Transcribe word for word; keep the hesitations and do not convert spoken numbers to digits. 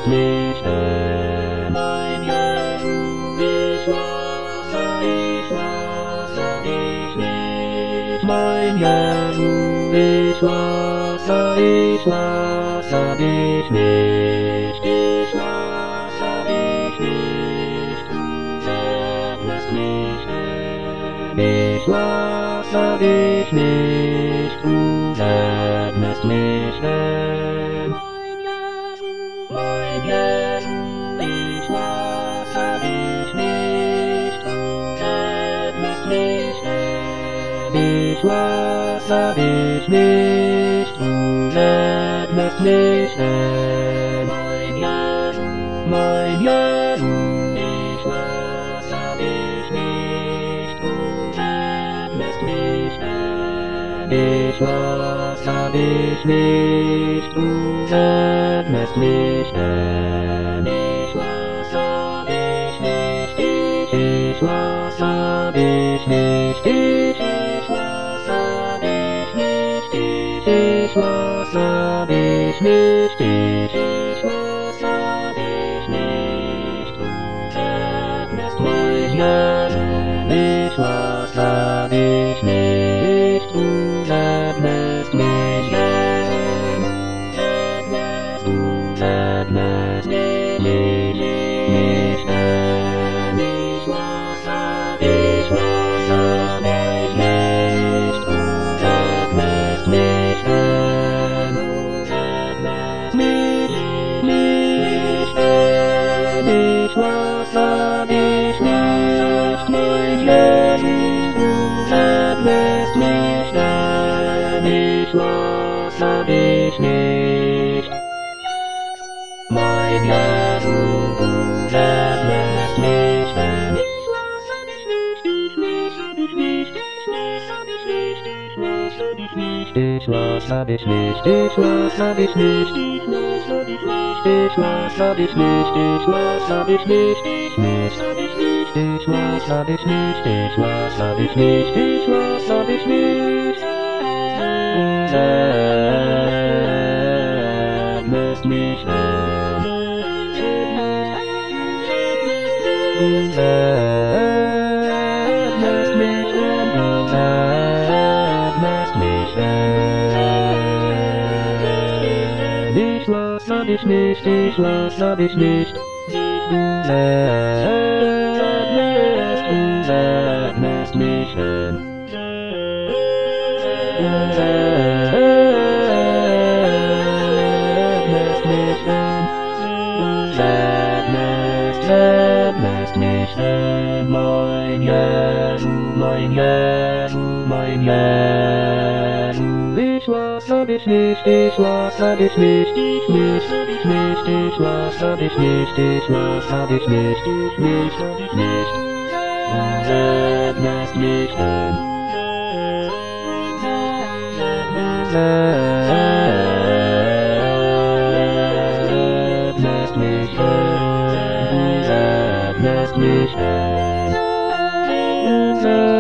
lässt mich hin. Mein Jesu, ich lasse dich, lasse dich nicht. Mein Jesu, ich lasse, ich lasse dich nicht. Ich lasse dich nicht, du lässt mich hin. Ich lasse dich nicht, du lässt mich hin. Mein Jesu, ich lasse dich nicht, du lässt mich hin. Ich lasse dich nicht, du lässt mich hin. Mein Jesu, mein Jesu, ich lasse dich nicht, du lässt mich hin. Ich lasse dich nicht, du lässt mich hin. Ich lasse dich nicht, ich, ich lasse dich nicht, ich, ich lasse dich nicht, ich, ich lasse dich nicht, ich, ich lasse dich nicht, du lässt mich hin. Ich lasse dich nicht, du lässt mich hin. Du lässt mich nicht hin. Ich lasse, ich lasse dich nicht, du lässt mich hin. Du lässt mich nicht hin. Ich lasse dich nicht, mein Jesu, du lässt mich hin. Ich lasse dich nicht, mein Jesu, du lässt mich hin. Ich lasse dich nicht, ich lasse dich nicht, ich lasse dich nicht, ich lasse dich nicht, ich lasse dich nicht, ich lasse dich nicht, ich lasse dich nicht, ich lasse dich nicht, ich lasse dich nicht, ich lasse dich nicht, ich lasse dich nicht, ich lasse dich nicht, ich lasse dich nicht. Lässt mich hin. Lässt mich hin. Lässt mich hin. Ich lasse dich nicht, ich lasse dich nicht. Du lässt, du lässt mich hin. Lässt mich hin. Lässt mich hin. Mein Jesu, mein Jesu, mein Jesu. Ich lasse dich nicht, ich lasse dich nicht, ich lasse dich nicht, ich lasse dich nicht, ich lasse dich nicht, ich lasse dich nicht. Du lässt mich hin. Lässt mich hin. Lässt mich hin.